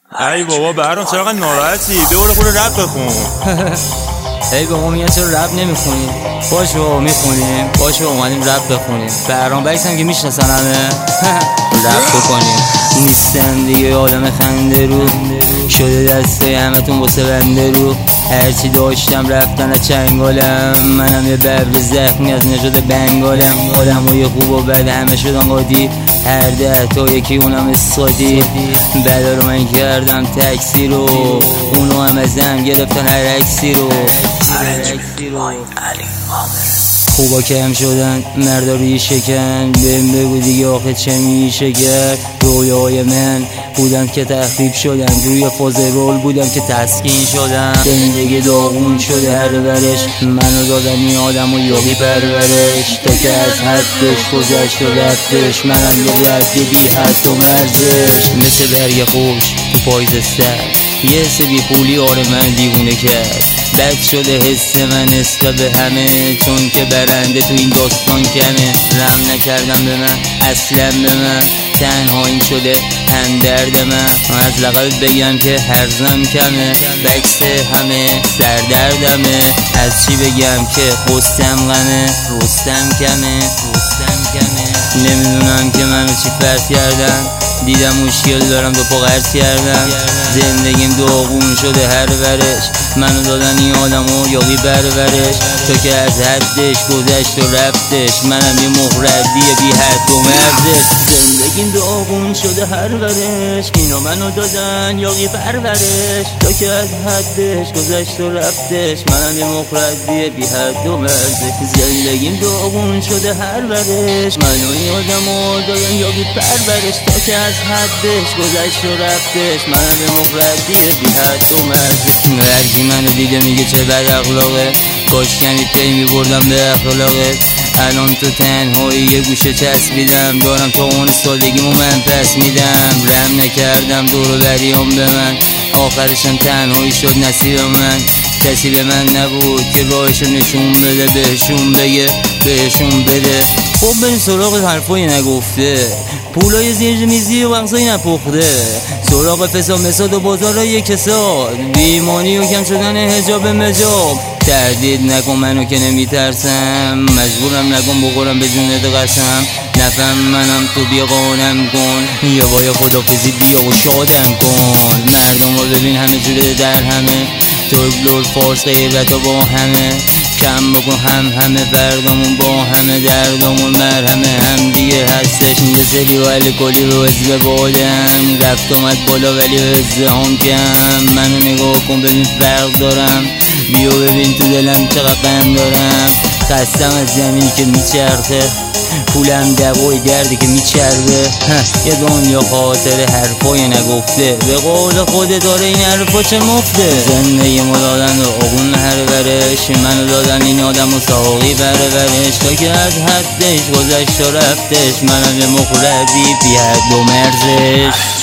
ای بابا برام چقدر ناراحتی؟ بیا خود رپ بخون. ای بابا میگن چرا رپ نمیخونی؟ باشه بابا میخونیم. باشه اومدیم رپ بخونیم. برام بکس هم که میشناسن همه. رپ بکنیم. نیستم دیگه آدم خنده رو، شده دسته همتون واسه بنده رو. هرچی داشتم رفتن از چنگالم، منم یه ببر زخمی از نژاد بنگالم. آدمای خوب و بد همه شدن قاطی، هر 10 تا یکی اونم اسقاطی. بدا رو من کردم تکسی رو، اونو هم ازم گرفتن هر عکسی رو. خوبا کم شدن مردا روی شکن، بهم بگو دیگه آخه چه میشه کرد؟ رویای من بودن که تخریب شدن، روی فاز رول بودم که تسکین شدن. زندگی داغون شده هر ورش، منو دادن این آدم و یاقی پرورش. تا که از حدش گذشت و رفتش، منم یه رد بی حد و مرزش. مثل برگ خوش تو پاییز سر، یه سبی پولی آره من دیوونه کرد. بد شده حس من نسبت به همه، چون که برنده تو این داستان کمه. رم نکردم به من اصلا، به من تنهایی شده هم درد من. از لقبت بگم که هرزم کمه، بکس همه سردردمه. از چی بگم که قصم غمه، رستم کمه. نمیدونم که منو چی فرض کردن، دیدم مشکل دارم دو پا قرض کردم. زندگیم داغون شده هر ورش، منو دادن این آدمو یاقی برورش. تا که از حدش گذشت و رفتش، منم یه مخردی بی حد و مرزش. زندگیم داغون شده هر ورش، اینا منو دادن یاقی برورش. تا که از حدش گذشت و رفتش، منم یه مخردی بی حد و مرزش. زندگیم داغون شده هر ورش، منو این آدمو دادن یاقی برورش. تا که از حدش گذشت و رفتش، منم یه مخردی بی حد و مرزش. هرکی منو دیده میگه چه بد اخلاقه، کاش کمی پی میبردم به اخلاقت. الان تو تنهایی یه گوشه چسبیدم، دارم تا اون سالگیمو من پس میدم. رم نکردم دور و بریام به من، آخرشم تنهایی شد نصیب من. کسی به من نبود که راهشو نشون بده، بهشون بگه بهشون بده. خب بریم سراغ حرفای نگفته، پولای زیر میزی و بغضای نپخته. سراغ فساد مساد و بازارای کساد، بیمانی و کم شدن حجاب مجاب. تهدید نکن منو که نمیترسم، مجبورم نکن بخورم به جونت قسم. نفهم منم تو بیا قانم کن، یا باید خدافزی بیا و شادم کن. مردم رو ببین همه جوره در همه، ترک لور فارس غیرت با همه. کم بکن همه بردامون با همه، دردامون مرهمه هم دیگه هستش. نزلی و الکلی رو عزبه بادم، رفت اومد بالا ولی عزه هم کم. منو نگاه کن ببین فرق دارم، بیا ببین تو دلم چقدر غم دارم. خستم از زمینی که میچرخه، پولم دوای دردی که میچربه. یه دنیا خاطر حرفای نگفته، به قول خود داره این حرفا چه مفته. زندگی ما دادن و اغون هر ورش، منو دادن این آدم و ساقی برورش. تا که از حدش گذشت و رفتش، منم یه مخردی بی حد و مرزش.